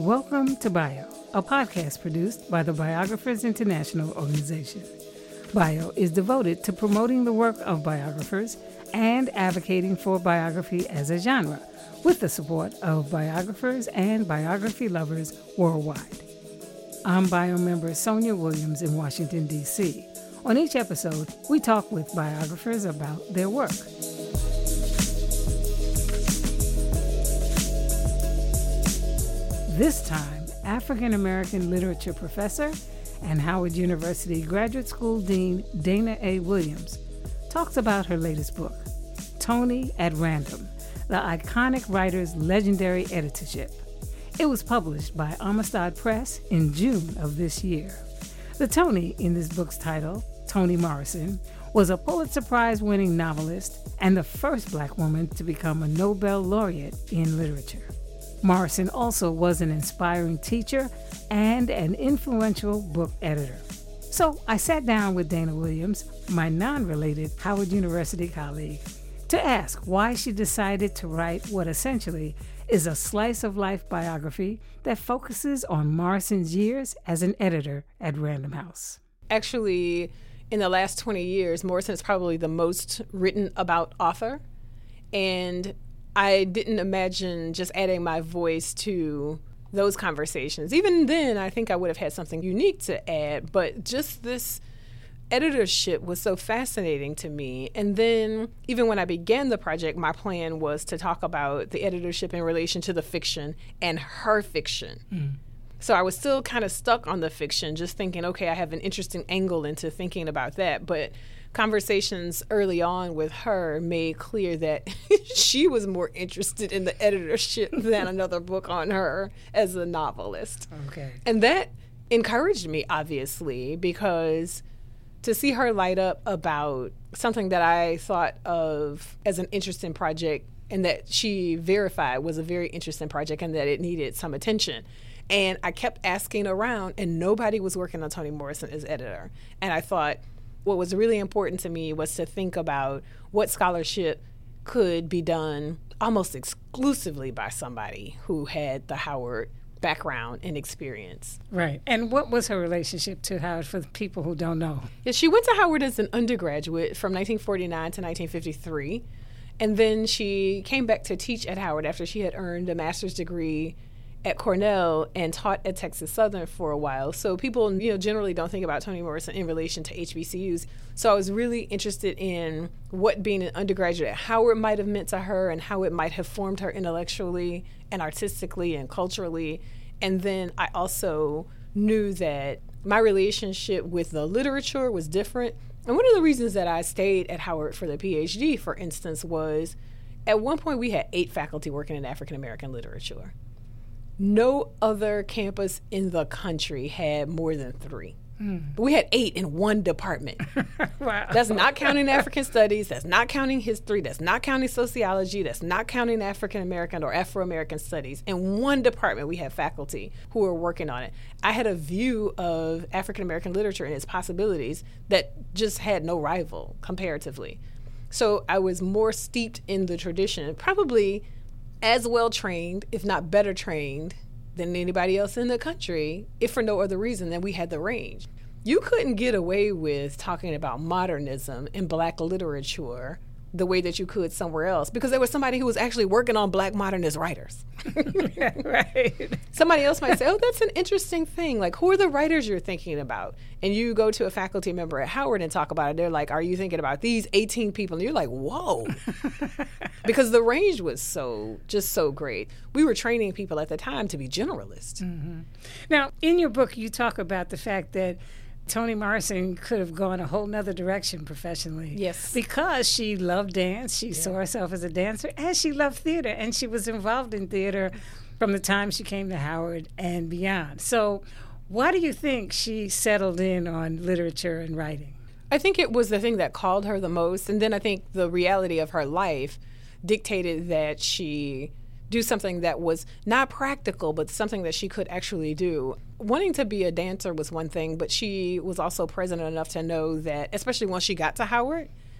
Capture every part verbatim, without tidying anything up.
Welcome to Bio, a podcast produced by the Biographers International Organization. Bio is devoted to promoting the work of biographers and advocating for biography as a genre, with the support of biographers and biography lovers worldwide. I'm Bio member Sonia Williams in Washington, D C On each episode, we talk with biographers about their work. This time, African-American literature professor and Howard University Graduate School Dean Dana A. Williams talks about her latest book, Toni at Random, the iconic writer's legendary editorship. It was published by Amistad Press in June of this year. The Toni in this book's title, Toni Morrison, was a Pulitzer Prize-winning novelist and the first Black woman to become a Nobel laureate in literature. Morrison also was an inspiring teacher and an influential book editor. So I sat down with Dana Williams, my non-related Howard University colleague, to ask why she decided to write what essentially is a slice-of-life biography that focuses on Morrison's years as an editor at Random House. Actually, in the last twenty years, Morrison is probably the most written about author, and I didn't imagine just adding my voice to those conversations. Even then, I think I would have had something unique to add, but just this editorship was so fascinating to me. And then even when I began the project, my plan was to talk about the editorship in relation to the fiction and her fiction. Mm. So I was still kind of stuck on the fiction, just thinking, okay, I have an interesting angle into thinking about that. But conversations early on with her made clear that she was more interested in the editorship than another book on her as a novelist. Okay. And that encouraged me, obviously, because to see her light up about something that I thought of as an interesting project and that she verified was a very interesting project and that it needed some attention. And I kept asking around, and nobody was working on Toni Morrison as editor. And I thought, what was really important to me was to think about what scholarship could be done almost exclusively by somebody who had the Howard background and experience. Right. And what was her relationship to Howard for the people who don't know? Yeah, she went to Howard as an undergraduate from nineteen forty-nine to nineteen fifty-three. And then she came back to teach at Howard after she had earned a master's degree at Cornell and taught at Texas Southern for a while. So people, you know, generally don't think about Toni Morrison in relation to H B C Us. So I was really interested in what being an undergraduate at Howard might have meant to her and how it might have formed her intellectually and artistically and culturally. And then I also knew that my relationship with the literature was different. And one of the reasons that I stayed at Howard for the PhD, for instance, was at one point we had eight faculty working in African American literature. No other campus in the country had more than three. Mm. But we had eight in one department. Wow. That's not counting African studies. That's not counting history. That's not counting sociology. That's not counting African American or Afro-American studies. In one department, we had faculty who were working on it. I had a view of African American literature and its possibilities that just had no rival comparatively. So I was more steeped in the tradition, probably as well trained, if not better trained, than anybody else in the country, if for no other reason than we had the range. You couldn't get away with talking about modernism in Black literature the way that you could somewhere else because there was somebody who was actually working on Black modernist writers. Right. Somebody else might say, oh, that's an interesting thing. Like, who are the writers you're thinking about? And you go to a faculty member at Howard and talk about it. They're like, are you thinking about these eighteen people? And you're like, whoa. Because the range was so, just so great. We were training people at the time to be generalists. Mm-hmm. Now, in your book, you talk about the fact that Toni Morrison could have gone a whole nother direction professionally. Yes. Because she loved dance, she yeah. saw herself as a dancer, and she loved theater, and she was involved in theater from the time she came to Howard and beyond. So why do you think she settled in on literature and writing? I think it was the thing that called her the most, and then I think the reality of her life dictated that she do something that was not practical, but something that she could actually do. Wanting to be a dancer was one thing, but she was also present enough to know that, especially once she got to Howard,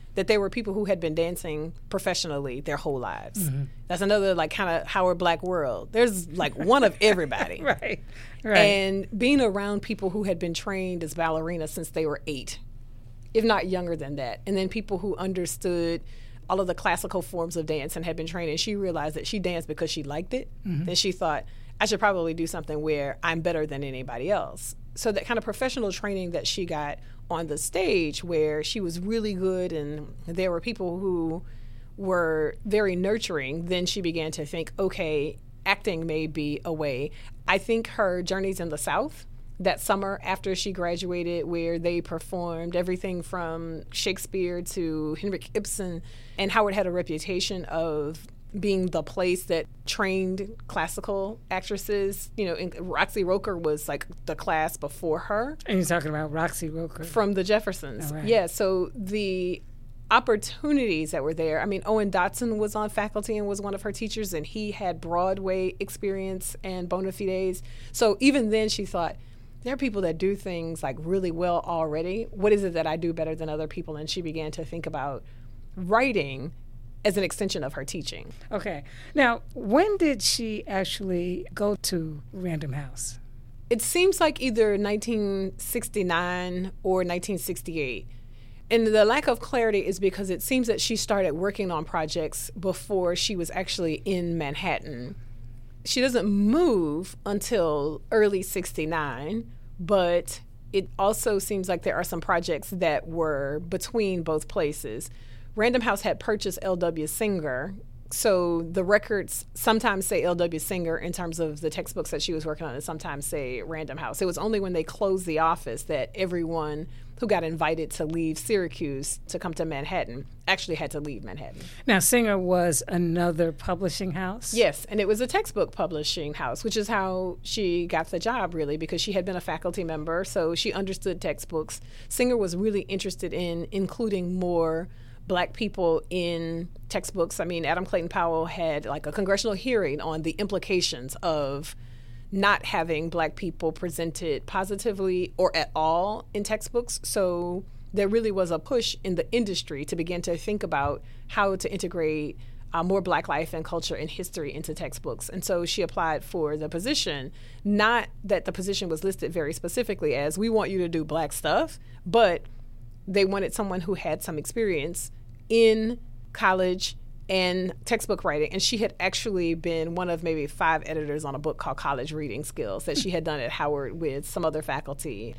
that there were people who had been dancing professionally their whole lives. Mm-hmm. That's another like kind of Howard Black world. There's like one of everybody. Right, right. And being around people who had been trained as ballerinas since they were eight, if not younger than that. And then people who understood all of the classical forms of dance and had been trained. And she realized that she danced because she liked it. Mm-hmm. Then she thought, I should probably do something where I'm better than anybody else. So that kind of professional training that she got on the stage where she was really good and there were people who were very nurturing, then she began to think, okay, acting may be a way. I think her journeys in the South that summer after she graduated, where they performed everything from Shakespeare to Henrik Ibsen, and Howard had a reputation of being the place that trained classical actresses. You know, and Roxy Roker was like the class before her. And you're talking about Roxy Roker. From the Jeffersons. Oh, right. Yeah, so the opportunities that were there. I mean, Owen Dotson was on faculty and was one of her teachers, and he had Broadway experience and bona fides. So even then she thought, there are people that do things like really well already. What is it that I do better than other people? And she began to think about writing as an extension of her teaching. Okay. Now, when did she actually go to Random House? It seems like either nineteen sixty-nine or nineteen sixty-eight. And the lack of clarity is because it seems that she started working on projects before she was actually in Manhattan. She doesn't move until early sixty-nine, but it also seems like there are some projects that were between both places. Random House had purchased L W Singer, so the records sometimes say L W Singer in terms of the textbooks that she was working on, and sometimes say Random House. It was only when they closed the office that everyone who got invited to leave Syracuse to come to Manhattan actually had to leave Manhattan. Now, Singer was another publishing house? Yes, and it was a textbook publishing house, which is how she got the job, really, because she had been a faculty member, so she understood textbooks. Singer was really interested in including more Black people in textbooks. I mean, Adam Clayton Powell had like a congressional hearing on the implications of not having Black people presented positively or at all in textbooks. So there really was a push in the industry to begin to think about how to integrate uh, more Black life and culture and history into textbooks. And so she applied for the position, not that the position was listed very specifically as, we want you to do Black stuff, but they wanted someone who had some experience in college and textbook writing. And she had actually been one of maybe five editors on a book called College Reading Skills that she had done at Howard with some other faculty.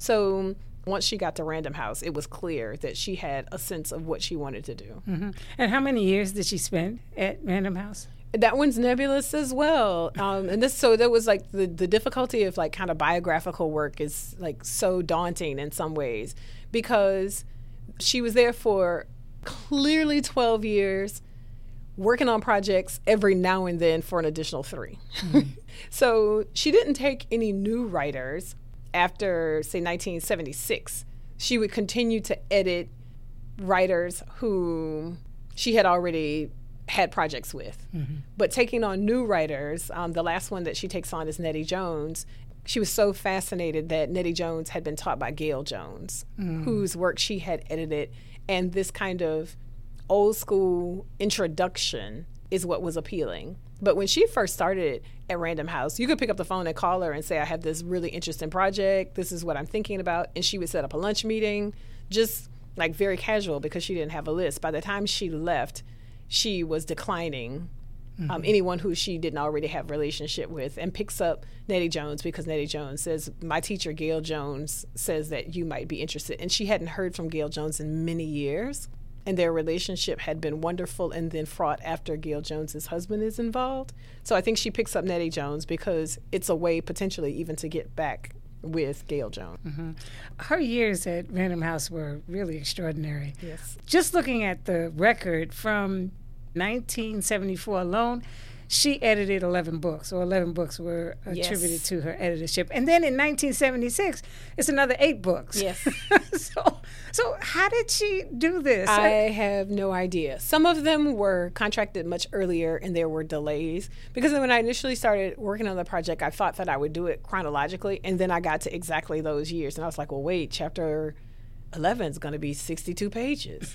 So once she got to Random House, it was clear that she had a sense of what she wanted to do. Mm-hmm. And how many years did she spend at Random House? That one's nebulous as well. Um, and this, so there was like the, the difficulty of like kind of biographical work is like so daunting in some ways, because she was there for clearly twelve years, working on projects every now and then for an additional three. Mm-hmm. So she didn't take any new writers after, say, nineteen seventy-six. She would continue to edit writers who she had already had projects with. Mm-hmm. But taking on new writers, um, the last one that she takes on is Nettie Jones. She was so fascinated that Nettie Jones had been taught by Gail Jones, mm. whose work she had edited. And this kind of old school introduction is what was appealing. But when she first started at Random House, you could pick up the phone and call her and say, I have this really interesting project. This is what I'm thinking about. And she would set up a lunch meeting, just like very casual, because she didn't have a list. By the time she left, she was declining mm-hmm. um, anyone who she didn't already have a relationship with, and picks up Nettie Jones because Nettie Jones says, my teacher, Gail Jones, says that you might be interested. And she hadn't heard from Gail Jones in many years. And their relationship had been wonderful and then fraught after Gail Jones's husband is involved. So I think she picks up Nettie Jones because it's a way potentially even to get back with Gail Jones. Mm-hmm. Her years at Random House were really extraordinary. Yes. Just looking at the record from nineteen seventy-four alone, she edited eleven books, or eleven books were attributed yes. to her editorship. And then in nineteen seventy-six, it's another eight books. Yes. so, so how did she do this? I have no idea. Some of them were contracted much earlier, and there were delays. Because when I initially started working on the project, I thought that I would do it chronologically, and then I got to exactly those years. And I was like, well, wait, chapter eleven is going to be sixty-two pages.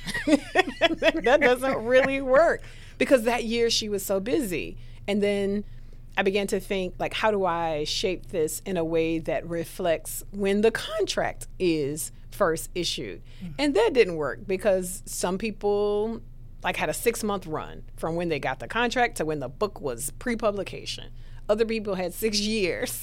That doesn't really work because that year she was so busy. And then I began to think, like, how do I shape this in a way that reflects when the contract is first issued? Mm-hmm. And that didn't work because some people like had a six month run from when they got the contract to when the book was pre-publication. Other people had six years.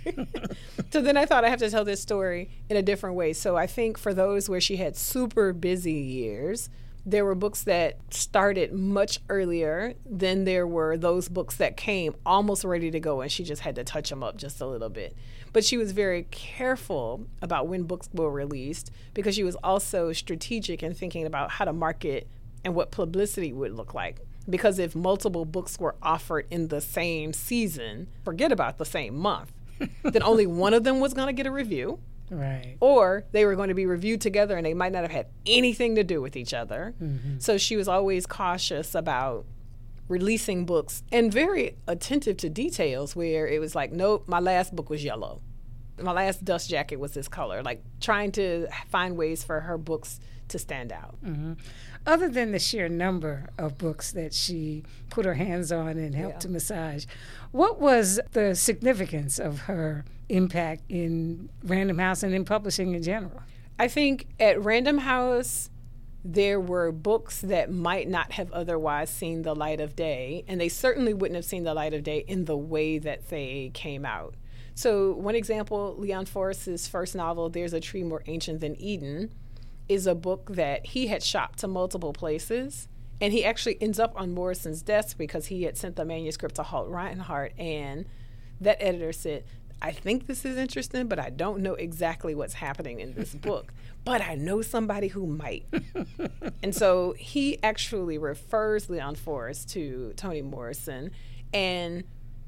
So then I thought I have to tell this story in a different way. So I think for those where she had super busy years, there were books that started much earlier than there were those books that came almost ready to go and she just had to touch them up just a little bit. But she was very careful about when books were released because she was also strategic in thinking about how to market and what publicity would look like. Because if multiple books were offered in the same season, forget about the same month, then only one of them was going to get a review. Right. Or they were going to be reviewed together and they might not have had anything to do with each other. Mm-hmm. So she was always cautious about releasing books and very attentive to details where it was like, nope, my last book was yellow. My last dust jacket was this color. Like trying to find ways for her books to stand out. Mm-hmm. Other than the sheer number of books that she put her hands on and helped yeah. to massage, what was the significance of her impact in Random House and in publishing in general? I think at Random House, there were books that might not have otherwise seen the light of day, and they certainly wouldn't have seen the light of day in the way that they came out. So one example, Leon Forrest's first novel, There's a Tree More Ancient Than Eden, is a book that he had shopped to multiple places, and he actually ends up on Morrison's desk because he had sent the manuscript to Holt Rinehart, and that editor said, I think this is interesting, but I don't know exactly what's happening in this book, but I know somebody who might. And so he actually refers Leon Forrest to Toni Morrison, and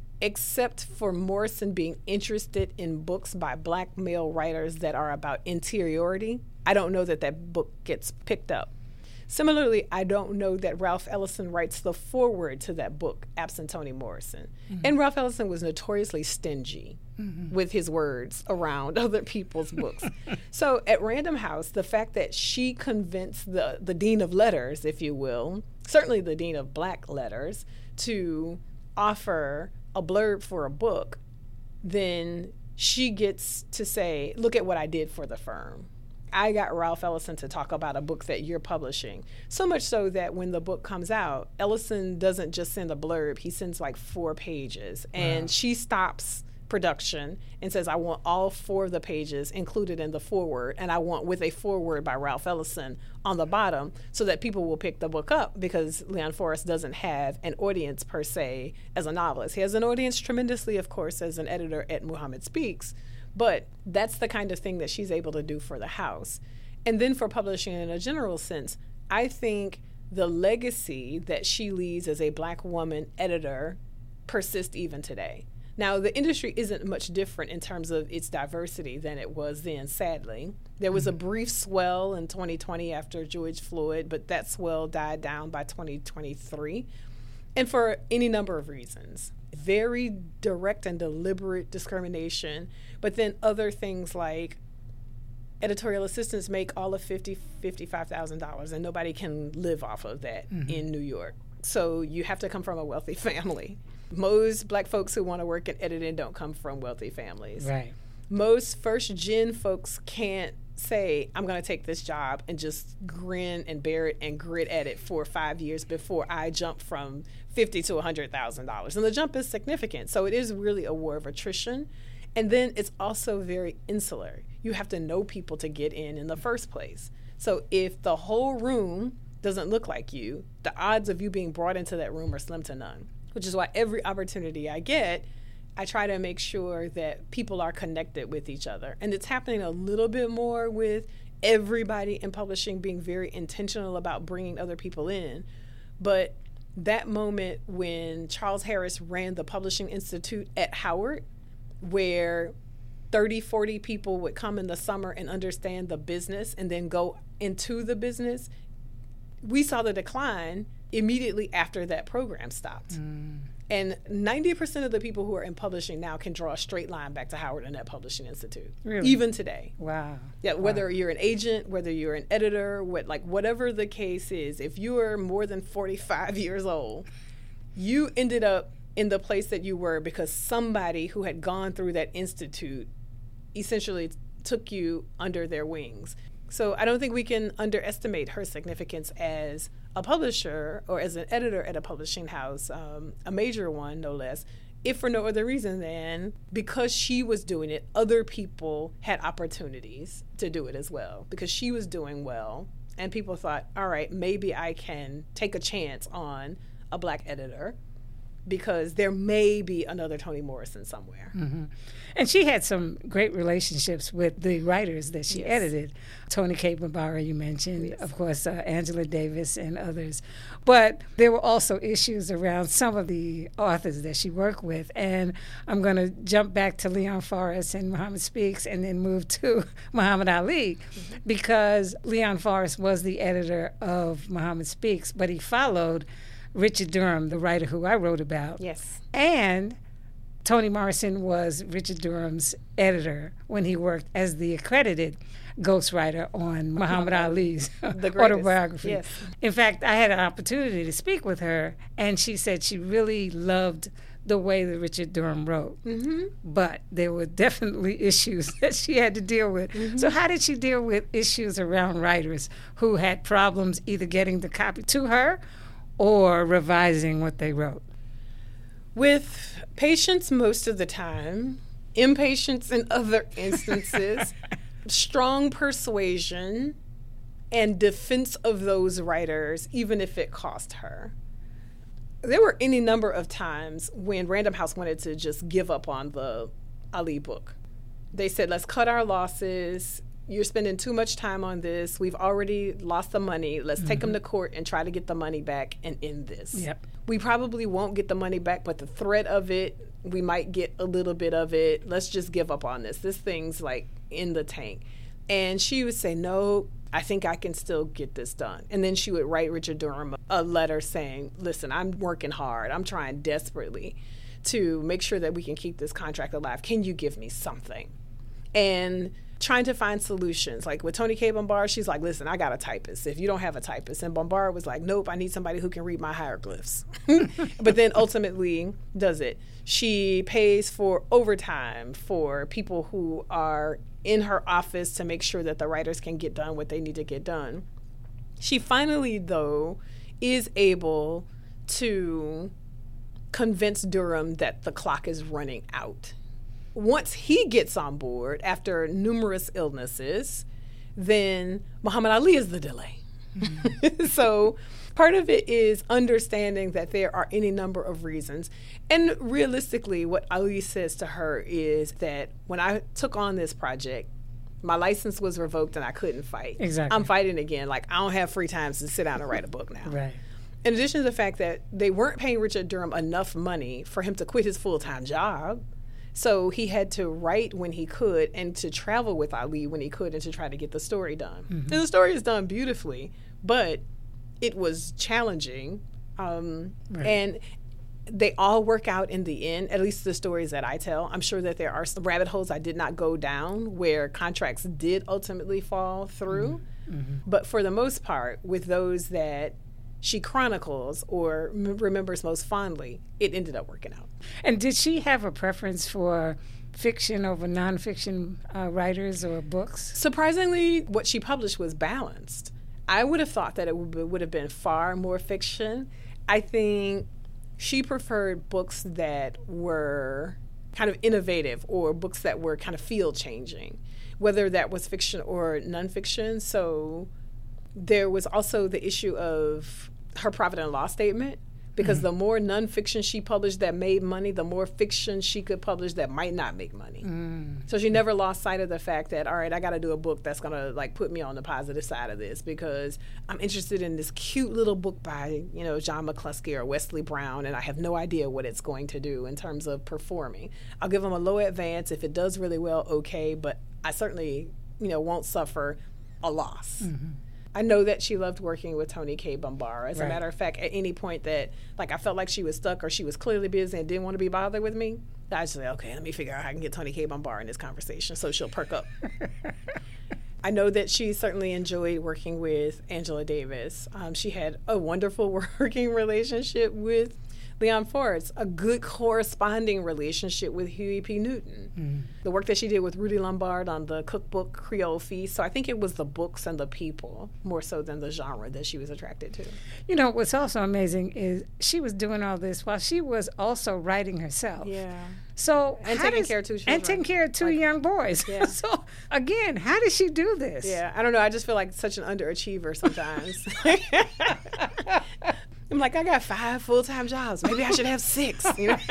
except for Morrison being interested in books by Black male writers that are about interiority, I don't know that that book gets picked up. Similarly, I don't know that Ralph Ellison writes the foreword to that book, absent Toni Morrison. Mm-hmm. And Ralph Ellison was notoriously stingy mm-hmm. with his words around other people's books. So at Random House, the fact that she convinced the, the dean of letters, if you will, certainly the dean of Black letters, to offer a blurb for a book, then she gets to say, look at what I did for the firm. I got Ralph Ellison to talk about a book that you're publishing. So much so that when the book comes out, Ellison doesn't just send a blurb, he sends like four pages. And wow. she stops production and says, I want all four of the pages included in the foreword, and I want with a foreword by Ralph Ellison on the bottom so that people will pick the book up, because Leon Forrest doesn't have an audience per se as a novelist. He has an audience tremendously, of course, as an editor at Muhammad Speaks, but that's the kind of thing that she's able to do for the house. And then for publishing in a general sense, I think the legacy that she leaves as a Black woman editor persists even today. Now, the industry isn't much different in terms of its diversity than it was then, sadly. There was a brief swell in twenty twenty after George Floyd, but that swell died down by twenty twenty-three, and for any number of reasons. Very direct and deliberate discrimination, but then other things like editorial assistants make all of fifty thousand dollars, fifty-five thousand dollars, and nobody can live off of that mm-hmm. in New York. So you have to come from a wealthy family. Most Black folks who want to work in editing don't come from wealthy families. Right. Most first-gen folks can't say, I'm going to take this job and just grin and bear it and grit at it for five years before I jump from fifty thousand dollars to one hundred thousand dollars. And the jump is significant. So it is really a war of attrition. And then it's also very insular. You have to know people to get in in the first place. So if the whole room doesn't look like you, the odds of you being brought into that room are slim to none, which is why every opportunity I get, I try to make sure that people are connected with each other. And it's happening a little bit more with everybody in publishing being very intentional about bringing other people in. But that moment when Charles Harris ran the Publishing Institute at Howard, where thirty, forty people would come in the summer and understand the business and then go into the business, we saw the decline immediately after that program stopped. Mm. And ninety percent of the people who are in publishing now can draw a straight line back to Howard and that Publishing Institute. Really? Even today. Wow. Yeah, whether wow. you're an agent, whether you're an editor, what, like whatever the case is, if you are more than forty-five years old, you ended up in the place that you were because somebody who had gone through that institute essentially took you under their wings. So I don't think we can underestimate her significance as a publisher or as an editor at a publishing house, um, a major one, no less, if for no other reason than because she was doing it, other people had opportunities to do it as well because she was doing well. And people thought, all right, maybe I can take a chance on a Black editor because there may be another Toni Morrison somewhere. Mm-hmm. And she had some great relationships with the writers that she yes. edited. Toni Cade Bambara, you mentioned, yes. of course, uh, Angela Davis and others. But there were also issues around some of the authors that she worked with. And I'm going to jump back to Leon Forrest and Muhammad Speaks and then move to Muhammad Ali mm-hmm. because Leon Forrest was the editor of Muhammad Speaks, but he followed Richard Durham, the writer who I wrote about. Yes. And Toni Morrison was Richard Durham's editor when he worked as the accredited ghostwriter on Muhammad Ali's autobiography. Yes. In fact, I had an opportunity to speak with her, and she said she really loved the way that Richard Durham wrote. Mm-hmm. But there were definitely issues that she had to deal with. Mm-hmm. So how did she deal with issues around writers who had problems either getting the copy to her or revising what they wrote? With patience most of the time, impatience in other instances, strong persuasion, and defense of those writers, even if it cost her. There were any number of times when Random House wanted to just give up on the Ali book. They said, let's cut our losses. You're spending too much time on this. We've already lost the money. Let's mm-hmm. take them to court and try to get the money back and end this. Yep. We probably won't get the money back, but the threat of it, we might get a little bit of it. Let's just give up on this. This thing's like in the tank. And she would say, no, I think I can still get this done. And then she would write Richard Durham a letter saying, listen, I'm working hard. I'm trying desperately to make sure that we can keep this contract alive. Can you give me something? And trying to find solutions. Like with Toni Cade Bambara, she's like, listen, I got a typist. If you don't have a typist. And Bambara was like, nope, I need somebody who can read my hieroglyphs. But then ultimately does it. She pays for overtime for people who are in her office to make sure that the writers can get done what they need to get done. She finally, though, is able to convince Durham that the clock is running out. Once he gets on board after numerous illnesses, then Muhammad Ali is the delay. Mm-hmm. So part of it is understanding that there are any number of reasons. And realistically, what Ali says to her is that when I took on this project, my license was revoked and I couldn't fight. Exactly. I'm fighting again. Like, I don't have free time to sit down and write a book now. Right. In addition to the fact that they weren't paying Richard Durham enough money for him to quit his full-time job. So he had to write when he could and to travel with Ali when he could and to try to get the story done. Mm-hmm. And the story is done beautifully, but it was challenging. Um, right. And they all work out in the end, at least the stories that I tell. I'm sure that there are some rabbit holes I did not go down where contracts did ultimately fall through. Mm-hmm. Mm-hmm. But for the most part, with those that she chronicles or m- remembers most fondly, it ended up working out. And did she have a preference for fiction over nonfiction uh, writers or books? Surprisingly, what she published was balanced. I would have thought that it w- would have been far more fiction. I think she preferred books that were kind of innovative or books that were kind of field-changing, whether that was fiction or nonfiction. So there was also the issue of her profit and loss statement, because mm-hmm. the more nonfiction she published that made money, the more fiction she could publish that might not make money. Mm. So she never lost sight of the fact that, all right, I got to do a book that's going to like put me on the positive side of this because I'm interested in this cute little book by, you know, John McCluskey or Wesley Brown, and I have no idea what it's going to do in terms of performing. I'll give them a low advance. If it does really well, okay, but I certainly, you know, won't suffer a loss. Mm-hmm. I know that she loved working with Toni Cade Bambara. As Right. a matter of fact, at any point that like I felt like she was stuck or she was clearly busy and didn't want to be bothered with me, I just said, okay, let me figure out how I can get Toni Cade Bambara in this conversation so she'll perk up. I know that she certainly enjoyed working with Angela Davis. Um, she had a wonderful working relationship with Leon Forrest, a good corresponding relationship with Huey P. Newton. Mm. The work that she did with Rudy Lombard on the cookbook Creole Feast. So I think it was the books and the people more so than the genre that she was attracted to. You know, what's also amazing is she was doing all this while she was also writing herself. Yeah. So and how taking does, care of two children. And taking care of two like, young boys. Yeah. So again, how did she do this? Yeah, I don't know. I just feel like such an underachiever sometimes. I'm like, I got five full-time jobs. Maybe I should have six. You know?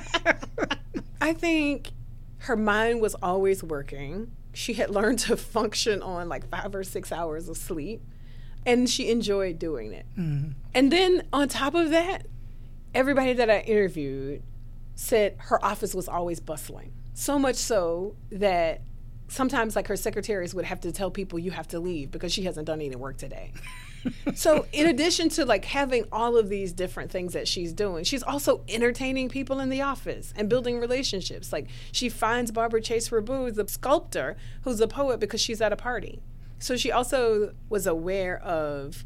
I think her mind was always working. She had learned to function on like five or six hours of sleep, and she enjoyed doing it. Mm-hmm. And then on top of that, everybody that I interviewed said her office was always bustling. So much so that sometimes like her secretaries would have to tell people you have to leave because she hasn't done any work today. So in addition to like having all of these different things that she's doing, she's also entertaining people in the office and building relationships. Like she finds Barbara Chase Rabu, the sculptor, who's a poet because she's at a party. So she also was aware of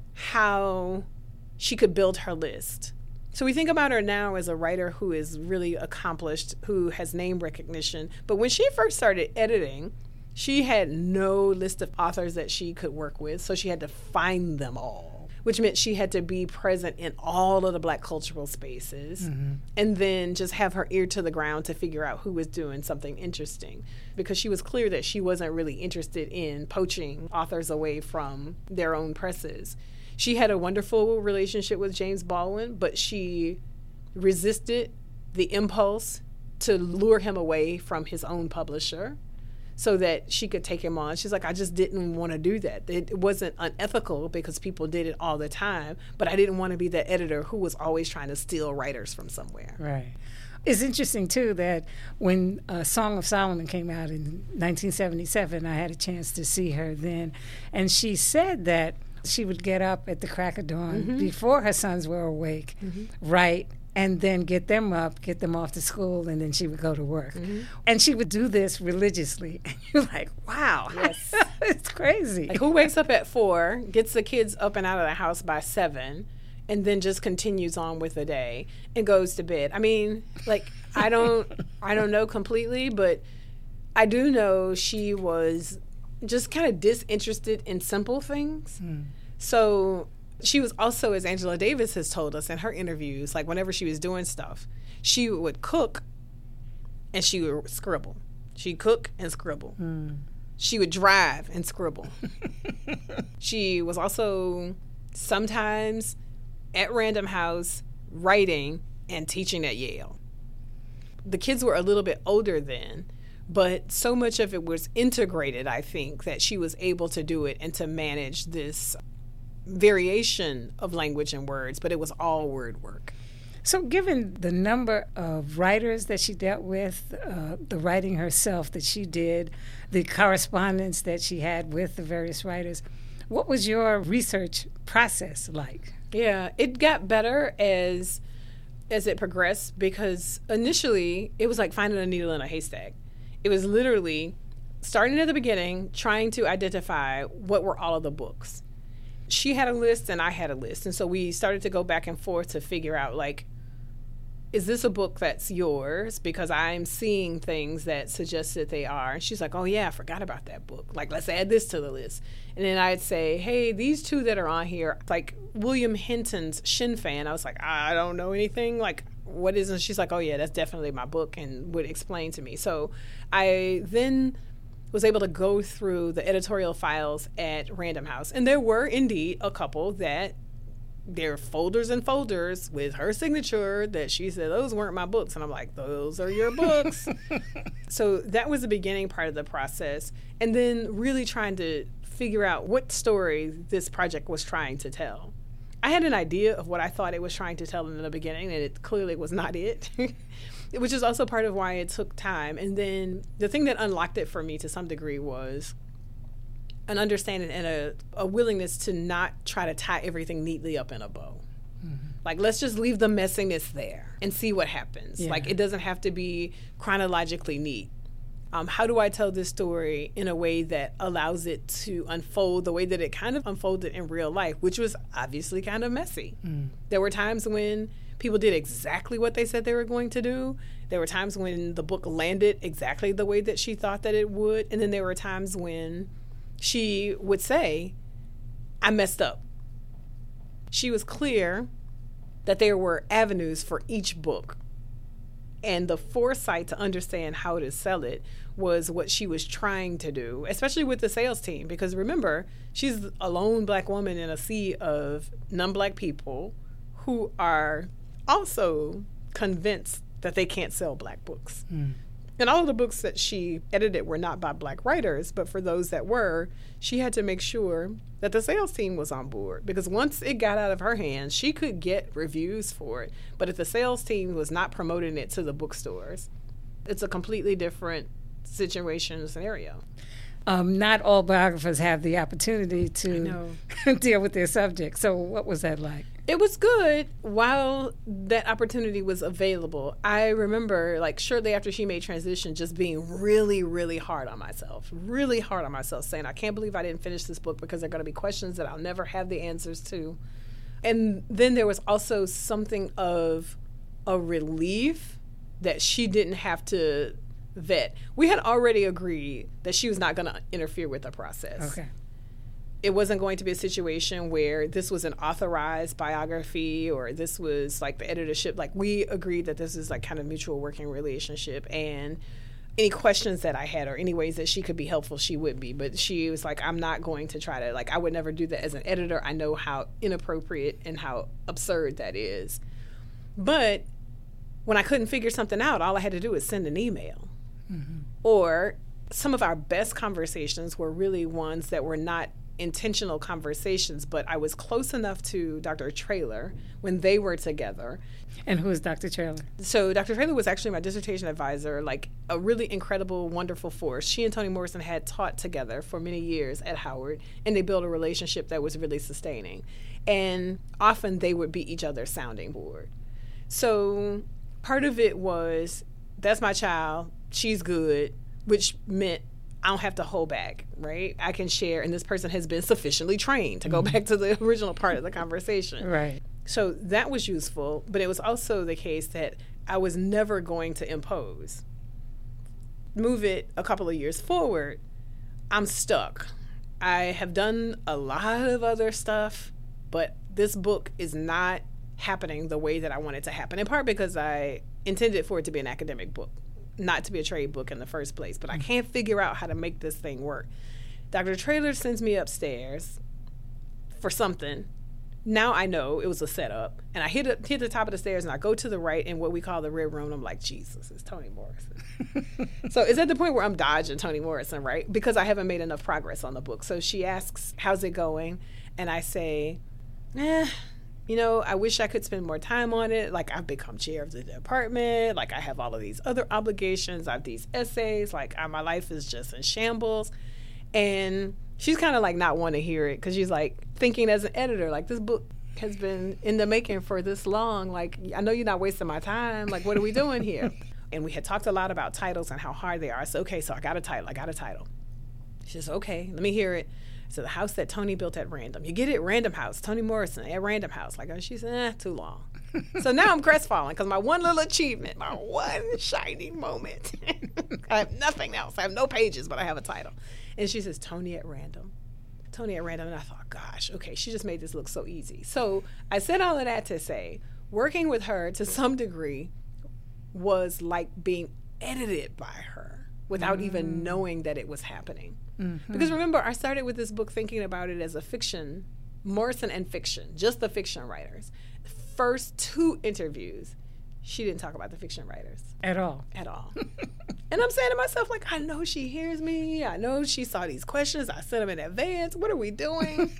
how she could build her list. So we think about her now as a writer who is really accomplished, who has name recognition. But when she first started editing, she had no list of authors that she could work with, so she had to find them all, which meant she had to be present in all of the Black cultural spaces, mm-hmm. and then just have her ear to the ground to figure out who was doing something interesting, because she was clear that she wasn't really interested in poaching authors away from their own presses. She had a wonderful relationship with James Baldwin, but she resisted the impulse to lure him away from his own publisher so that she could take him on. She's like, I just didn't want to do that. It wasn't unethical because people did it all the time, but I didn't want to be the editor who was always trying to steal writers from somewhere. Right. It's interesting, too, that when uh, Song of Solomon came out in nineteen seventy-seven, I had a chance to see her then, and she said that she would get up at the crack of dawn mm-hmm. before her sons were awake, mm-hmm. write, and then get them up, get them off to school, and then she would go to work. Mm-hmm. And she would do this religiously. And you're like, wow, yes. It's crazy. Like, who wakes up at four, gets the kids up and out of the house by seven, and then just continues on with the day and goes to bed? I mean, like, I don't, I don't know completely, but I do know she was just kind of disinterested in simple things. Mm. So she was also, as Angela Davis has told us in her interviews, like whenever she was doing stuff, she would cook and she would scribble. She'd cook and scribble. Mm. She would drive and scribble. She was also sometimes at Random House writing and teaching at Yale. The kids were a little bit older then, but so much of it was integrated, I think, that she was able to do it and to manage this variation of language and words, but it was all word work. So given the number of writers that she dealt with, uh, the writing herself that she did, the correspondence that she had with the various writers, what was your research process like? Yeah, it got better as as it progressed, because initially it was like finding a needle in a haystack. It was literally starting at the beginning, trying to identify what were all of the books. She had a list and I had a list. And so we started to go back and forth to figure out, like, is this a book that's yours? Because I'm seeing things that suggest that they are. And she's like, oh, yeah, I forgot about that book. Like, let's add this to the list. And then I'd say, hey, these two that are on here, like William Hinton's Sinn Féin. I was like, I don't know anything. Like, what is it? She's like, oh, yeah, that's definitely my book, and would explain to me. So I then was able to go through the editorial files at Random House. And there were indeed a couple that there are folders and folders with her signature that she said, those weren't my books. And I'm like, those are your books. So that was the beginning part of the process. And then really trying to figure out what story this project was trying to tell. I had an idea of what I thought it was trying to tell in the beginning, and it clearly was not it, which is also part of why it took time. And then the thing that unlocked it for me to some degree was an understanding and a, a willingness to not try to tie everything neatly up in a bow. Mm-hmm. Like, let's just leave the messiness there and see what happens. Yeah. Like, it doesn't have to be chronologically neat. Um, how do I tell this story in a way that allows it to unfold the way that it kind of unfolded in real life, which was obviously kind of messy. Mm. There were times when people did exactly what they said they were going to do. There were times when the book landed exactly the way that she thought that it would. And then there were times when she would say, I messed up. She was clear that there were avenues for each book. And the foresight to understand how to sell it was what she was trying to do, especially with the sales team. Because remember, she's a lone Black woman in a sea of non-Black people who are also convinced that they can't sell Black books. Mm. And all of the books that she edited were not by Black writers, but for those that were, she had to make sure that the sales team was on board. Because once it got out of her hands, she could get reviews for it. But if the sales team was not promoting it to the bookstores, it's a completely different situation scenario. Um, not all biographers have the opportunity to deal with their subject. So what was that like? It was good while that opportunity was available. I remember, like, shortly after she made transition, just being really, really hard on myself, really hard on myself, saying, I can't believe I didn't finish this book because there are going to be questions that I'll never have the answers to. And then there was also something of a relief that she didn't have to vet. We had already agreed that she was not going to interfere with the process. Okay. It wasn't going to be a situation where this was an authorized biography or this was like the editorship. Like, we agreed that this is like kind of mutual working relationship, and any questions that I had or any ways that she could be helpful, she would be. But she was like, I'm not going to try to, like, I would never do that as an editor. I know how inappropriate and how absurd that is. But when I couldn't figure something out, all I had to do was send an email. Mm-hmm. Or some of our best conversations were really ones that were not intentional conversations, but I was close enough to Doctor Traylor when they were together. And who is Doctor Traylor? So Doctor Traylor was actually my dissertation advisor, like a really incredible, wonderful force. She and Toni Morrison had taught together for many years at Howard, and they built a relationship that was really sustaining. And often they would be each other's sounding board. So part of it was, that's my child, she's good, which meant I don't have to hold back, right? I can share, and this person has been sufficiently trained to go mm-hmm. back to the original part of the conversation. Right. So that was useful, but it was also the case that I was never going to impose. Move it a couple of years forward, I'm stuck. I have done a lot of other stuff, but this book is not happening the way that I want it to happen, in part because I intended for it to be an academic book, not to be a trade book in the first place, but I can't figure out how to make this thing work. Doctor Traylor sends me upstairs for something. Now I know it was a setup, and I hit a, hit the top of the stairs, and I go to the right in what we call the red room, and I'm like, Jesus, it's Toni Morrison. So it's at the point where I'm dodging Toni Morrison, right? Because I haven't made enough progress on the book. So she asks, how's it going? And I say, eh, you know, I wish I could spend more time on it. Like, I've become chair of the department. Like, I have all of these other obligations. I have these essays. Like, I, my life is just in shambles. And she's kind of like not wanting to hear it because she's like thinking as an editor, like, this book has been in the making for this long. Like, I know you're not wasting my time. Like, what are we doing here? And we had talked a lot about titles and how hard they are. I said, okay, so I got a title. I got a title. She says, okay, let me hear it. So the house that Toni built at Random. You get it? Random House. Toni Morrison at Random House. Like, she said, eh, too long. So now I'm crestfallen because my one little achievement, my one shining moment. I have nothing else. I have no pages, but I have a title. And she says, Toni at Random. Toni at Random. And I thought, gosh, okay, she just made this look so easy. So I said all of that to say, working with her to some degree was like being edited by her without mm. even knowing that it was happening. Mm-hmm. Because remember, I started with this book thinking about it as a fiction, Morrison and fiction, just the fiction writers. The first two interviews, she didn't talk about the fiction writers. At all. At all. And I'm saying to myself, like, I know she hears me. I know she saw these questions. I sent them in advance. What are we doing?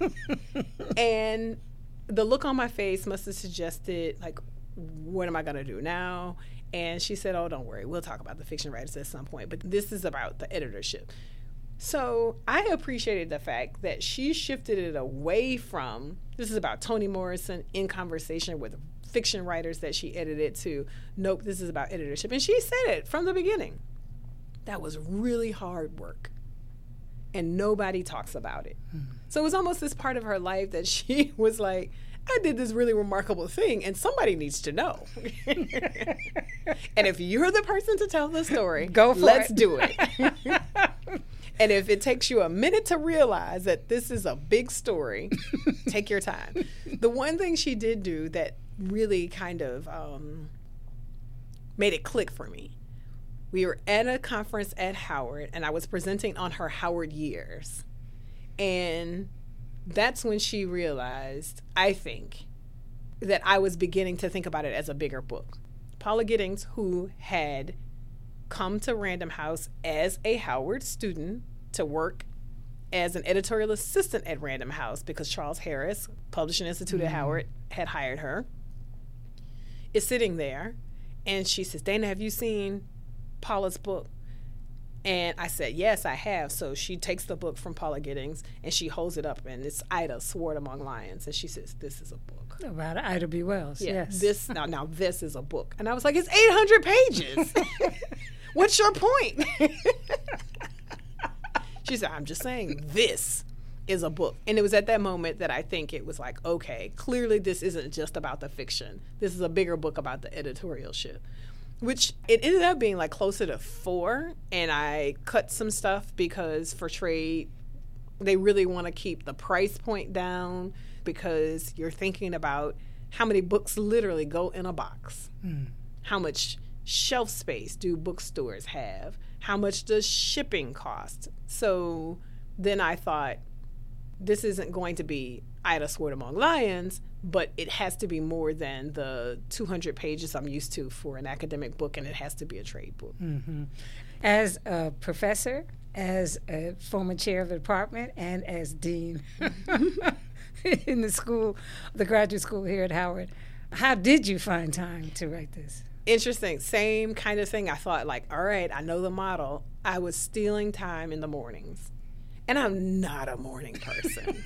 And the look on my face must have suggested, like, what am I going to do now? And she said, oh, don't worry. We'll talk about the fiction writers at some point. But this is about the editorship. So I appreciated the fact that she shifted it away from, this is about Toni Morrison in conversation with fiction writers that she edited, to, nope, this is about editorship. And she said it from the beginning. That was really hard work. And nobody talks about it. Hmm. So it was almost this part of her life that she was like, I did this really remarkable thing, and somebody needs to know. And if you're the person to tell the story, go for let's it. do it. And if it takes you a minute to realize that this is a big story, take your time. The one thing she did do that really kind of um, made it click for me, we were at a conference at Howard, and I was presenting on her Howard years. And that's when she realized, I think, that I was beginning to think about it as a bigger book. Paula Giddings, who had come to Random House as a Howard student to work as an editorial assistant at Random House because Charles Harris, Publishing Institute mm-hmm. at Howard, had hired her, is sitting there, and she says, Dana, have you seen Paula's book? And I said, yes, I have. So she takes the book from Paula Giddings, and she holds it up, and it's Ida, Sword Among Lions. And she says, this is a book. About Ida B. Wells, yeah, yes. This, now, now, this is a book. And I was like, it's eight hundred pages. What's your point? She said, I'm just saying this is a book. And it was at that moment that I think it was like, okay, clearly this isn't just about the fiction. This is a bigger book about the editorialship. Which it ended up being like closer to four, and I cut some stuff because for trade, they really want to keep the price point down because you're thinking about how many books literally go in a box. Mm. How much shelf space do bookstores have? How much does shipping cost? So then I thought, this isn't going to be Ida, Sword Among Lions, but it has to be more than the two hundred pages I'm used to for an academic book, and it has to be a trade book. Mm-hmm. As a professor, as a former chair of the department, and as dean in the school, the graduate school here at Howard, how did you find time to write this? Interesting. Same kind of thing. I thought, like, all right, I know the model. I was stealing time in the mornings. And I'm not a morning person.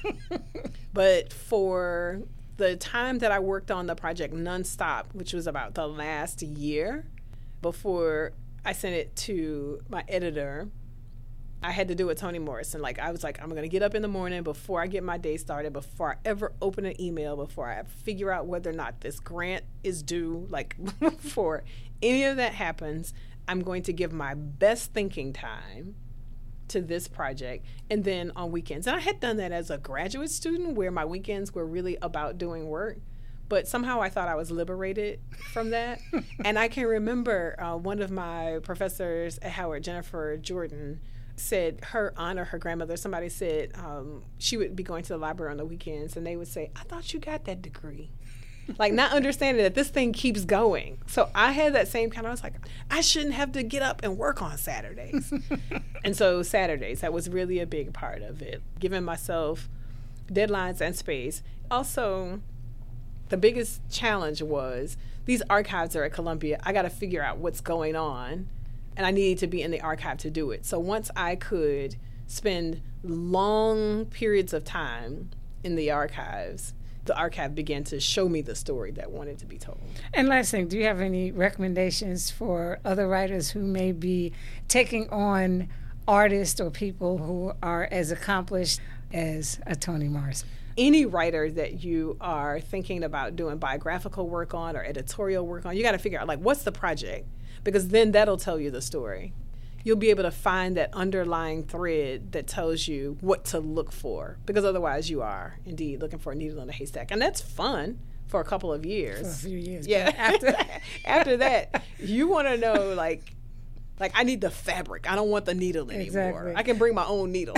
But for the time that I worked on the project nonstop, which was about the last year before I sent it to my editor, I had to do with Toni Morrison. Like, I was like, I'm going to get up in the morning before I get my day started, before I ever open an email, before I figure out whether or not this grant is due, like, before any of that happens, I'm going to give my best thinking time to this project, and then on weekends. And I had done that as a graduate student where my weekends were really about doing work, but somehow I thought I was liberated from that. And I can remember uh, one of my professors at Howard, Jennifer Jordan, said her aunt or her grandmother, somebody said um, she would be going to the library on the weekends, and they would say, I thought you got that degree. Like, not understanding that this thing keeps going. So I had that same kind of, I was like, I shouldn't have to get up and work on Saturdays. And so Saturdays, that was really a big part of it, giving myself deadlines and space. Also, the biggest challenge was these archives are at Columbia. I got to figure out what's going on, and I needed to be in the archive to do it. So once I could spend long periods of time in the archives, the archive began to show me the story that wanted to be told. And last thing, do you have any recommendations for other writers who may be taking on artists or people who are as accomplished as a Toni Morrison? Any writer that you are thinking about doing biographical work on or editorial work on, you got to figure out, like, what's the project? Because then that'll tell you the story. You'll be able to find that underlying thread that tells you what to look for, because otherwise you are indeed looking for a needle in a haystack. And that's fun for a couple of years. For a few years. Yeah. After, after that, you want to know, like, like I need the fabric. I don't want the needle anymore. Exactly. I can bring my own needle.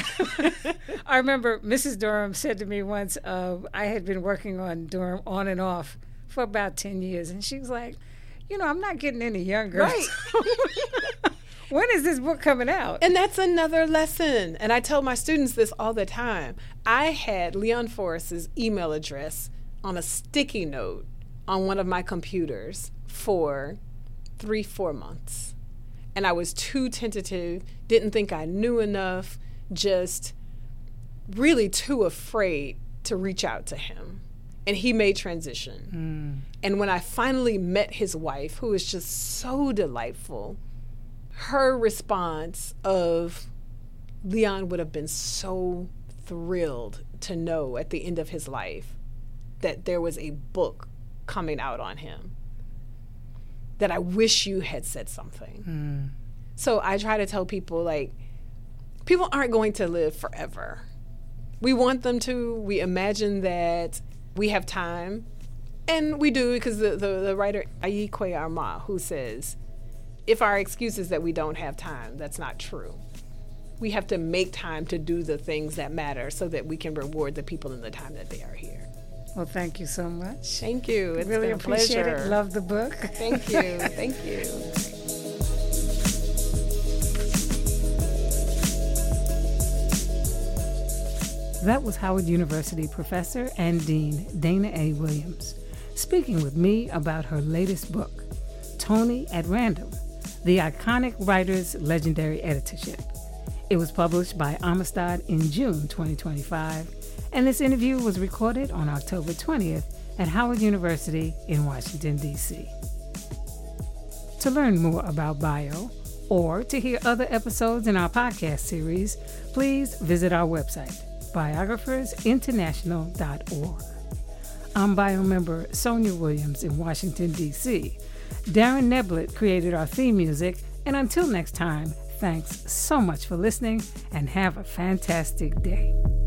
I remember Missus Durham said to me once, uh, I had been working on Durham on and off for about ten years. And she was like, you know, I'm not getting any younger. Right. When is this book coming out? And that's another lesson. And I tell my students this all the time. I had Leon Forrest's email address on a sticky note on one of my computers for three, four months. And I was too tentative, didn't think I knew enough, just really too afraid to reach out to him. And he made transition. Mm. And when I finally met his wife, who is just so delightful, her response of, Leon would have been so thrilled to know at the end of his life that there was a book coming out on him, that I wish you had said something. Mm. So I try to tell people, like, people aren't going to live forever. We want them to. We imagine that we have time. And we do, because the, the, the writer Ayikwe Arma, who says, if our excuse is that we don't have time, that's not true. We have to make time to do the things that matter so that we can reward the people in the time that they are here. Well, thank you so much. Thank you. It's really been a appreciate pleasure. it. Love the book. Thank you. Thank you. That was Howard University professor and dean Dana A. Williams, speaking with me about her latest book, Tony at Random, The Iconic Writer's Legendary Editorship. It was published by Amistad in June twenty twenty-five, and this interview was recorded on October twentieth at Howard University in Washington, D C To learn more about Bio, or to hear other episodes in our podcast series, please visit our website, biographers international dot org. I'm Bio member Sonia Williams in Washington, D C Darren Neblett created our theme music, and until next time, thanks so much for listening and have a fantastic day.